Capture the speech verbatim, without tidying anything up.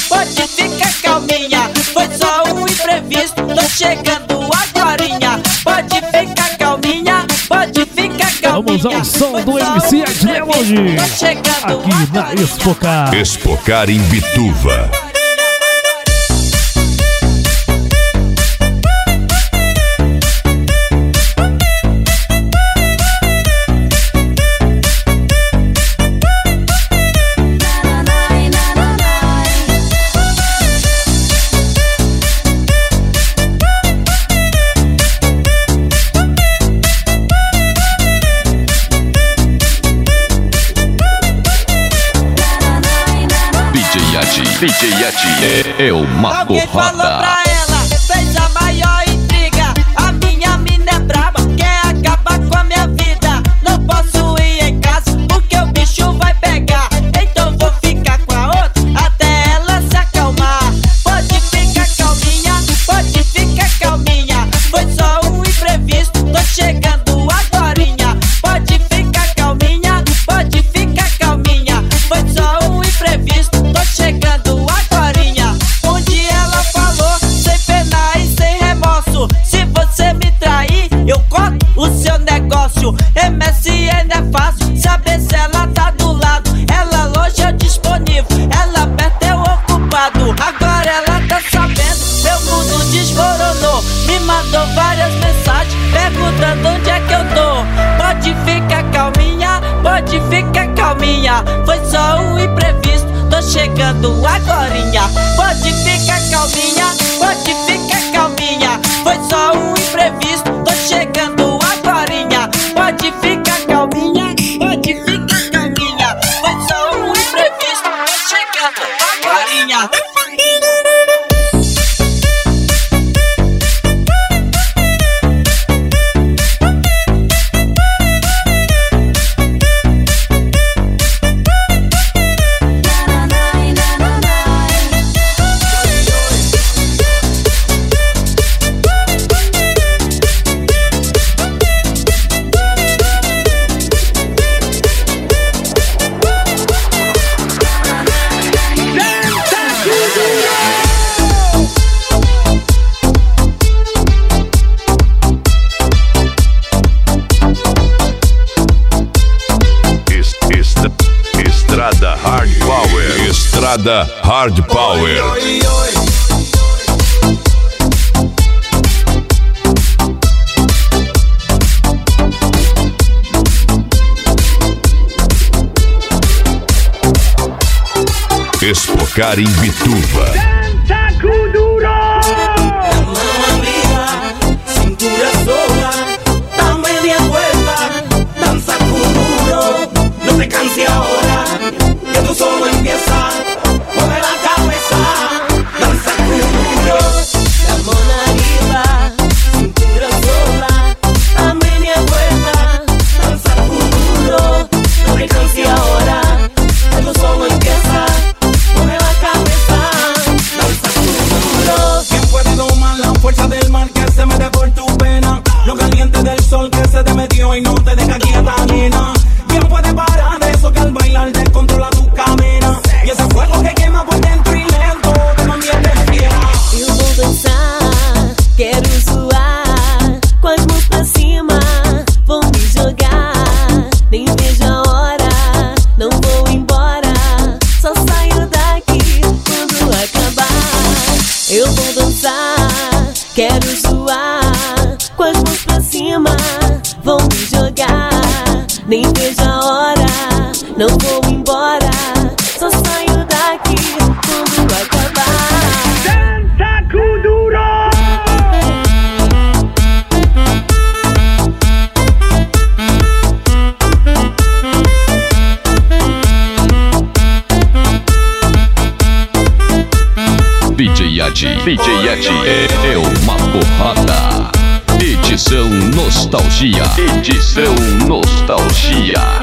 pode ficar calminha. Foi só um imprevisto, tô chegando agorinha. Pode ficar calminha, pode ficar calminha. Vamos ao som do M C Ednei hoje, aqui na Expocar. Expocar em Bituva. D J Yeti é, é o Marco Alguém falou Roda. pra ela, fez a maior intriga. A minha mina é braba, quer acabar com a minha vida. Não posso ir em casa, porque o bicho vai pegar. Então vou ficar com a outra, até ela se acalmar. Pode ficar calminha, pode ficar calminha. Foi só um imprevisto, tô chegando agorinha. Pode ficar calminha, pode ficar calminha. Foi só um imprevisto, tô chegando agorinha. Onde ela falou, sem pena e sem remorso: se você me trair, eu corto o seu negócio. M S N é fácil, saber se ela tá do lado. Ela longe eu disponível, ela perto eu ocupado. Agora ela tá sabendo, meu mundo desmoronou. Me mandou várias mensagens, perguntando onde é que eu tô. Pode ficar calminha, pode ficar calminha. Foi só um imprevisto, tô chegando agorinha. Pode ficar calminha, pode ficar calminha. Foi só um imprevisto, tô chegando agorinha. Pode ficar calminha, pode ficar calminha. Foi só um imprevisto, tô chegando agorinha. Estrada Hard Power. Estrada Hard Power. Expocar em Bituva. Dança com duro. Mão amiga, cintura sola, da media vuelta, danza con duro. No te canses ahora, que tú solo empiezas. Mueve la cabeza, danza con duro. La mano arriba, cintura sola, da media vuelta, danza con duro. No te canses ahora, que tú solo empiezas. Mueve la cabeza, danza con duro. ¿Quién puede domar la fuerza del mar que se mete por tu pena? Lo caliente del sol que se te metió y no te deja quieta, nena. ¿Quién puede parar eso que al bailar descontrola tu cadera? Y ese fuego que quema por dentro y lento te mantiene fiera. Eu vou dançar, quero zoar, com as mãos pra cima, vou me jogar. Nem vejo a hora, não vou embora, só saio daqui quando acabar. Eu vou dançar, quero zoar, com as mãos pra cima, vou me jogar. Nem vejo a hora, não vou embora, só saio daqui quando acabar. Dança com duro. D J Yeti, D J Yeti é, é o Marco Roda. Edição Nostalgia. Edição Nostalgia.